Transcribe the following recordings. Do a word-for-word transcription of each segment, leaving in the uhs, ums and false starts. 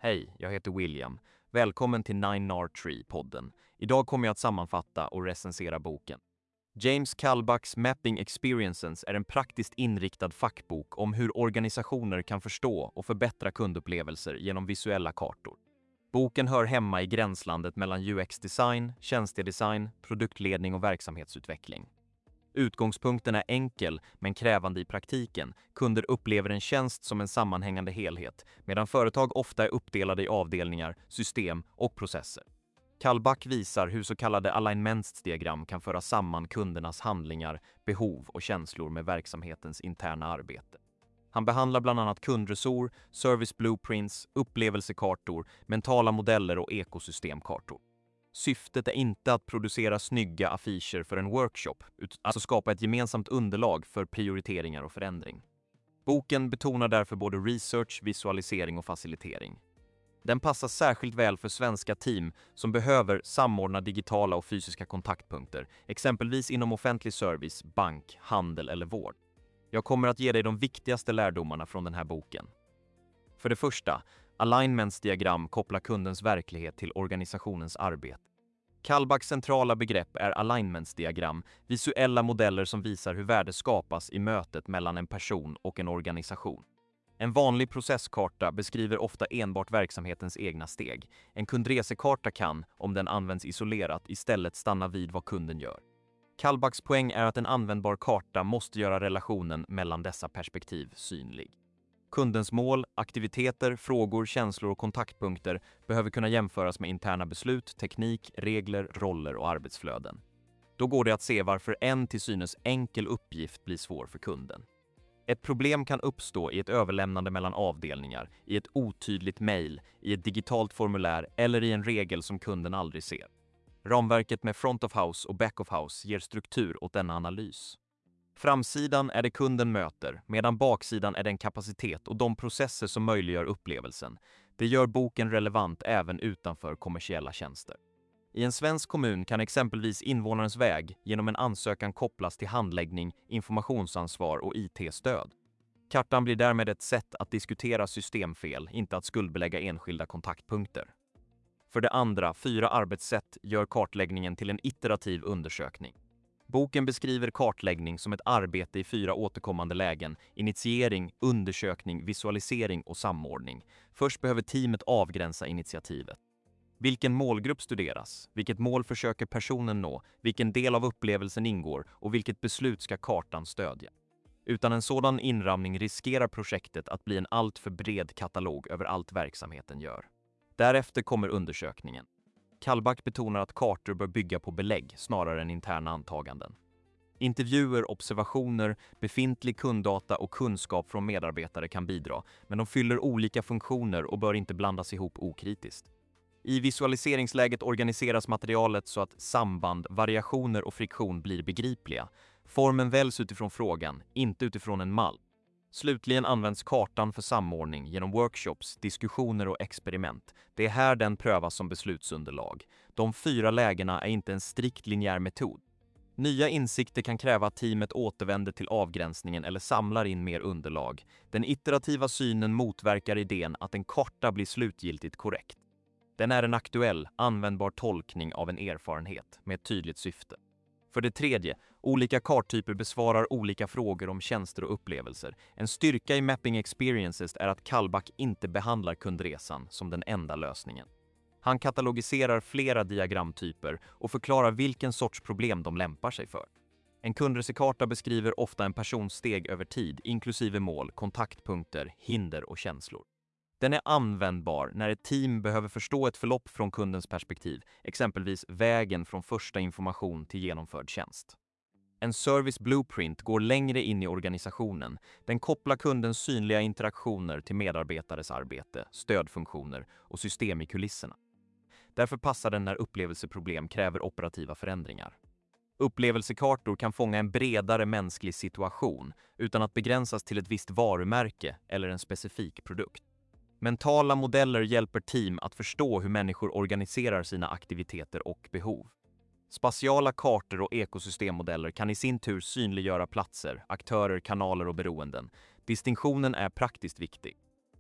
Hej, jag heter William. Välkommen till Nine Nar Tree-podden. Idag kommer jag att sammanfatta och recensera boken. James Kalbachs Mapping Experiences är en praktiskt inriktad fackbok om hur organisationer kan förstå och förbättra kundupplevelser genom visuella kartor. Boken hör hemma i gränslandet mellan U X-design, tjänstedesign, produktledning och verksamhetsutveckling. Utgångspunkten är enkel men krävande i praktiken. Kunder upplever en tjänst som en sammanhängande helhet, medan företag ofta är uppdelade i avdelningar, system och processer. Kalbach visar hur så kallade alignmentsdiagram kan föra samman kundernas handlingar, behov och känslor med verksamhetens interna arbete. Han behandlar bland annat kundresor, service blueprints, upplevelsekartor, mentala modeller och ekosystemkartor. Syftet är inte att producera snygga affischer för en workshop, utan att skapa ett gemensamt underlag för prioriteringar och förändring. Boken betonar därför både research, visualisering och facilitering. Den passar särskilt väl för svenska team som behöver samordna digitala och fysiska kontaktpunkter, exempelvis inom offentlig service, bank, handel eller vård. Jag kommer att ge dig de viktigaste lärdomarna från den här boken. För det första, alignmentsdiagram kopplar kundens verklighet till organisationens arbete. Kalbachs centrala begrepp är alignmentsdiagram, visuella modeller som visar hur värde skapas i mötet mellan en person och en organisation. En vanlig processkarta beskriver ofta enbart verksamhetens egna steg. En kundresekarta kan, om den används isolerat, istället stanna vid vad kunden gör. Kalbachs poäng är att en användbar karta måste göra relationen mellan dessa perspektiv synlig. Kundens mål, aktiviteter, frågor, känslor och kontaktpunkter behöver kunna jämföras med interna beslut, teknik, regler, roller och arbetsflöden. Då går det att se varför en till synes enkel uppgift blir svår för kunden. Ett problem kan uppstå i ett överlämnande mellan avdelningar, i ett otydligt mejl, i ett digitalt formulär eller i en regel som kunden aldrig ser. Ramverket med front of house och back of house ger struktur åt denna analys. Framsidan är det kunden möter, medan baksidan är den kapacitet och de processer som möjliggör upplevelsen. Det gör boken relevant även utanför kommersiella tjänster. I en svensk kommun kan exempelvis invånarens väg genom en ansökan kopplas till handläggning, informationsansvar och I T-stöd. Kartan blir därmed ett sätt att diskutera systemfel, inte att skuldbelägga enskilda kontaktpunkter. För det andra, fyra arbetssätt gör kartläggningen till en iterativ undersökning. Boken beskriver kartläggning som ett arbete i fyra återkommande lägen: initiering, undersökning, visualisering och samordning. Först behöver teamet avgränsa initiativet. Vilken målgrupp studeras? Vilket mål försöker personen nå? Vilken del av upplevelsen ingår? Och vilket beslut ska kartan stödja? Utan en sådan inramning riskerar projektet att bli en alltför bred katalog över allt verksamheten gör. Därefter kommer undersökningen. Kalbach betonar att kartor bör bygga på belägg snarare än interna antaganden. Intervjuer, observationer, befintlig kunddata och kunskap från medarbetare kan bidra, men de fyller olika funktioner och bör inte blandas ihop okritiskt. I visualiseringsläget organiseras materialet så att samband, variationer och friktion blir begripliga. Formen väljs utifrån frågan, inte utifrån en mall. Slutligen används kartan för samordning genom workshops, diskussioner och experiment. Det är här den prövas som beslutsunderlag. De fyra lägena är inte en strikt linjär metod. Nya insikter kan kräva att teamet återvänder till avgränsningen eller samlar in mer underlag. Den iterativa synen motverkar idén att en karta blir slutgiltigt korrekt. Den är en aktuell, användbar tolkning av en erfarenhet med ett tydligt syfte. För det tredje, olika karttyper besvarar olika frågor om tjänster och upplevelser. En styrka i Mapping Experiences är att Kalbach inte behandlar kundresan som den enda lösningen. Han katalogiserar flera diagramtyper och förklarar vilken sorts problem de lämpar sig för. En kundresekarta beskriver ofta en persons steg över tid, inklusive mål, kontaktpunkter, hinder och känslor. Den är användbar när ett team behöver förstå ett förlopp från kundens perspektiv, exempelvis vägen från första information till genomförd tjänst. En service blueprint går längre in i organisationen. Den kopplar kundens synliga interaktioner till medarbetares arbete, stödfunktioner och system i kulisserna. Därför passar den när upplevelseproblem kräver operativa förändringar. Upplevelsekartor kan fånga en bredare mänsklig situation utan att begränsas till ett visst varumärke eller en specifik produkt. Mentala modeller hjälper team att förstå hur människor organiserar sina aktiviteter och behov. Spatiala kartor och ekosystemmodeller kan i sin tur synliggöra platser, aktörer, kanaler och beroenden. Distinktionen är praktiskt viktig.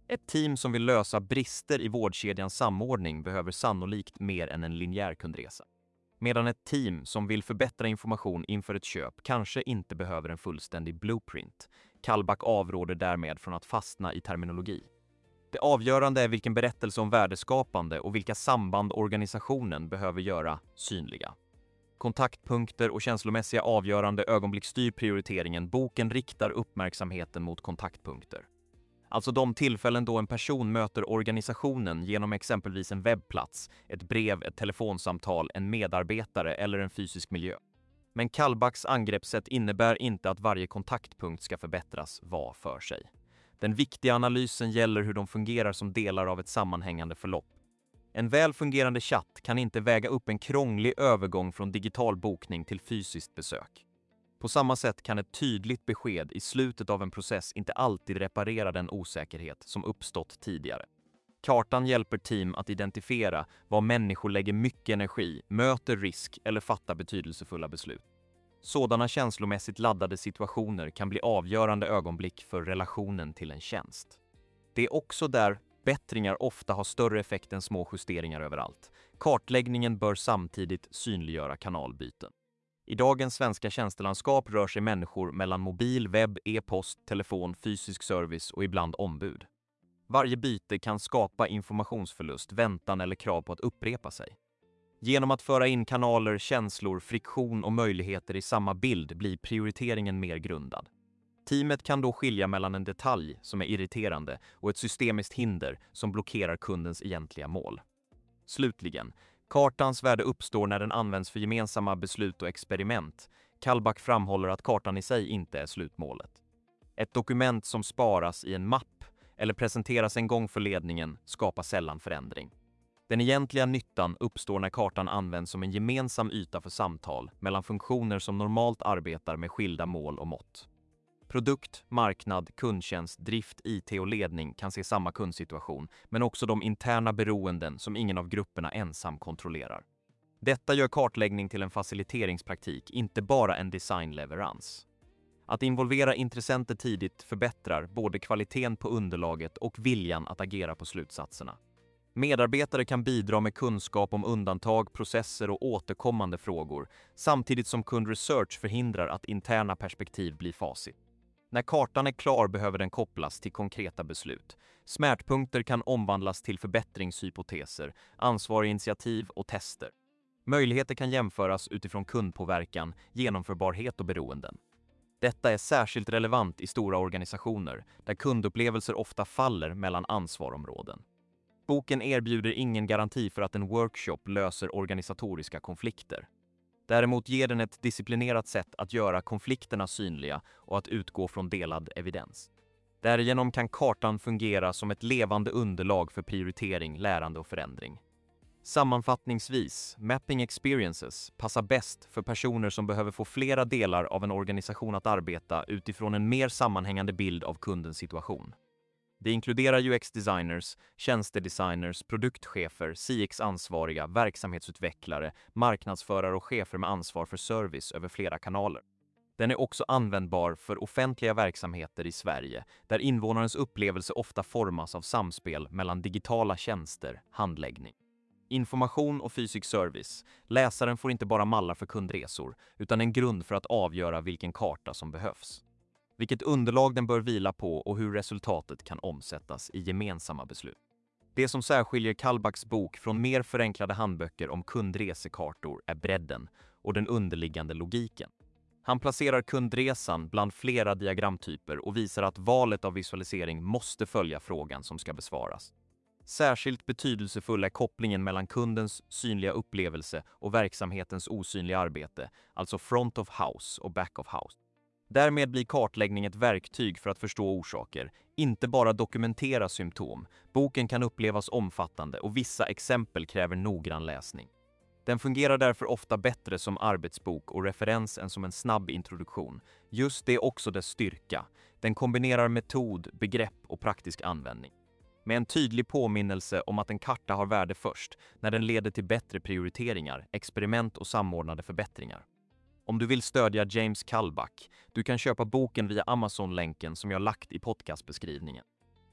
Ett team som vill lösa brister i vårdkedjans samordning behöver sannolikt mer än en linjär kundresa. Medan ett team som vill förbättra information inför ett köp kanske inte behöver en fullständig blueprint. Kallback avråder därmed från att fastna i terminologi. Det avgörande är vilken berättelse om värdeskapande och vilka samband organisationen behöver göra synliga. Kontaktpunkter och känslomässiga avgörande ögonblick styr prioriteringen. Boken riktar uppmärksamheten mot kontaktpunkter. Alltså de tillfällen då en person möter organisationen genom exempelvis en webbplats, ett brev, ett telefonsamtal, en medarbetare eller en fysisk miljö. Men Kallbacks angreppssätt innebär inte att varje kontaktpunkt ska förbättras var för sig. Den viktiga analysen gäller hur de fungerar som delar av ett sammanhängande förlopp. En väl fungerande chatt kan inte väga upp en krånglig övergång från digital bokning till fysiskt besök. På samma sätt kan ett tydligt besked i slutet av en process inte alltid reparera den osäkerhet som uppstått tidigare. Kartan hjälper team att identifiera var människor lägger mycket energi, möter risk eller fattar betydelsefulla beslut. Sådana känslomässigt laddade situationer kan bli avgörande ögonblick för relationen till en tjänst. Det är också där bättringar ofta har större effekt än små justeringar överallt. Kartläggningen bör samtidigt synliggöra kanalbyten. I dagens svenska tjänstelandskap rör sig människor mellan mobil, webb, e-post, telefon, fysisk service och ibland ombud. Varje byte kan skapa informationsförlust, väntan eller krav på att upprepa sig. Genom att föra in kanaler, känslor, friktion och möjligheter i samma bild blir prioriteringen mer grundad. Teamet kan då skilja mellan en detalj som är irriterande och ett systemiskt hinder som blockerar kundens egentliga mål. Slutligen, kartans värde uppstår när den används för gemensamma beslut och experiment. Kallback framhåller att kartan i sig inte är slutmålet. Ett dokument som sparas i en mapp eller presenteras en gång för ledningen skapar sällan förändring. Den egentliga nyttan uppstår när kartan används som en gemensam yta för samtal mellan funktioner som normalt arbetar med skilda mål och mått. Produkt, marknad, kundtjänst, drift, I T och ledning kan se samma kundsituation, men också de interna beroenden som ingen av grupperna ensam kontrollerar. Detta gör kartläggning till en faciliteringspraktik, inte bara en designleverans. Att involvera intressenter tidigt förbättrar både kvaliteten på underlaget och viljan att agera på slutsatserna. Medarbetare kan bidra med kunskap om undantag, processer och återkommande frågor, samtidigt som kundresearch förhindrar att interna perspektiv blir facit. När kartan är klar behöver den kopplas till konkreta beslut. Smärtpunkter kan omvandlas till förbättringshypoteser, ansvarinitiativ och tester. Möjligheter kan jämföras utifrån kundpåverkan, genomförbarhet och beroenden. Detta är särskilt relevant i stora organisationer, där kundupplevelser ofta faller mellan ansvarområden. Boken erbjuder ingen garanti för att en workshop löser organisatoriska konflikter. Däremot ger den ett disciplinerat sätt att göra konflikterna synliga och att utgå från delad evidens. Därigenom kan kartan fungera som ett levande underlag för prioritering, lärande och förändring. Sammanfattningsvis, Mapping Experiences passar bäst för personer som behöver få flera delar av en organisation att arbeta utifrån en mer sammanhängande bild av kundens situation. Det inkluderar U X-designers, tjänstedesigners, produktchefer, C X-ansvariga, verksamhetsutvecklare, marknadsförare och chefer med ansvar för service över flera kanaler. Den är också användbar för offentliga verksamheter i Sverige, där invånarens upplevelse ofta formas av samspel mellan digitala tjänster, handläggning. Information och fysisk service. Läsaren får inte bara mallar för kundresor, utan en grund för att avgöra vilken karta som behövs. Vilket underlag den bör vila på och hur resultatet kan omsättas i gemensamma beslut. Det som särskiljer Kallbacks bok från mer förenklade handböcker om kundresekartor är bredden och den underliggande logiken. Han placerar kundresan bland flera diagramtyper och visar att valet av visualisering måste följa frågan som ska besvaras. Särskilt betydelsefull är kopplingen mellan kundens synliga upplevelse och verksamhetens osynliga arbete, alltså front of house och back of house. Därmed blir kartläggning ett verktyg för att förstå orsaker, inte bara dokumentera symptom. Boken kan upplevas omfattande och vissa exempel kräver noggrann läsning. Den fungerar därför ofta bättre som arbetsbok och referens än som en snabb introduktion. Just det är också dess styrka. Den kombinerar metod, begrepp och praktisk användning. Med en tydlig påminnelse om att en karta har värde först när den leder till bättre prioriteringar, experiment och samordnade förbättringar. Om du vill stödja James Kallback, du kan köpa boken via Amazon-länken som jag lagt i podcastbeskrivningen.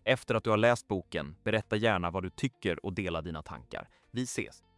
Efter att du har läst boken, berätta gärna vad du tycker och dela dina tankar. Vi ses!